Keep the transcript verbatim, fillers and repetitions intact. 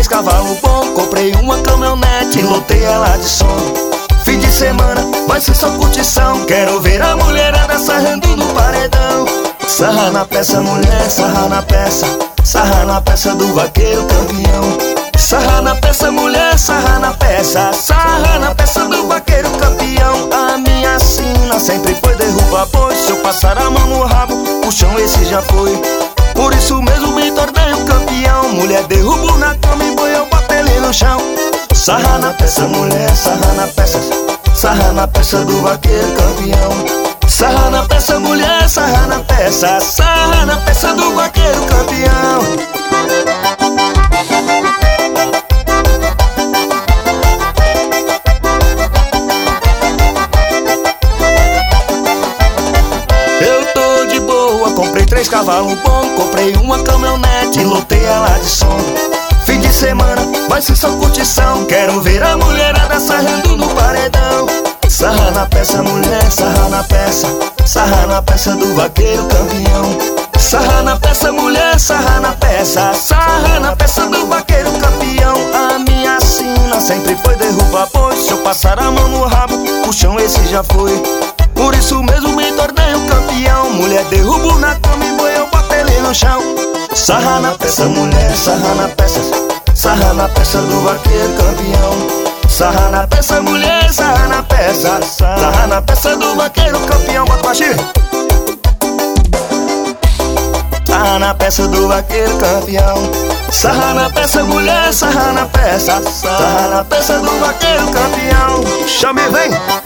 três cavalos bom, comprei uma caminhonete, lotei ela de som. Fim de semana vai ser só curtição, quero ver a mulherada sarrando no paredão. Sarra na peça, mulher, sarra na peça, sarra na peça do vaqueiro campeão. Sarra na peça, mulher, sarra na peça, sarra na peça do vaqueiro campeão. A minha sina sempre foi derrubar boi, se eu passar a mão no rabo, o chão esse já foi. Por isso mesmo me tornei um campeão. Mulher derrubo na cama e boi eu boto ele no chão. Sarra na peça, mulher, sarra na peça, sarra na peça do vaqueiro campeão. Sarra na peça, mulher, sarra na peça, sarra na peça do vaqueiro campeão. Comprei três cavalos bom, comprei uma caminhonete, lotei ela de som. Fim de semana vai ser só curtição, quero ver a mulherada sarrando no paredão. Sarra na peça, mulher, sarra na peça, sarra na peça do vaqueiro campeão. Sarra na peça, mulher, sarra na peça, sarra na peça do vaqueiro campeão. A minha sina sempre foi derrubar boi, se eu passar a mão no rabo, o chão esse já foi. Por isso mesmo me tornei um campeão. Mulher derrubo na cama e boi eu boto ele no chão. Sarra na peça, mulher, sarra na peça, sarra na peça do vaqueiro campeão. Sarra na peça, mulher, sarra na peça, sarra na peça do vaqueiro campeão. Bota baixinho. Sarra na peça do vaqueiro campeão. Sarra na peça, mulher, sarra na peça, sarra na peça do vaqueiro campeão. Chame, vem!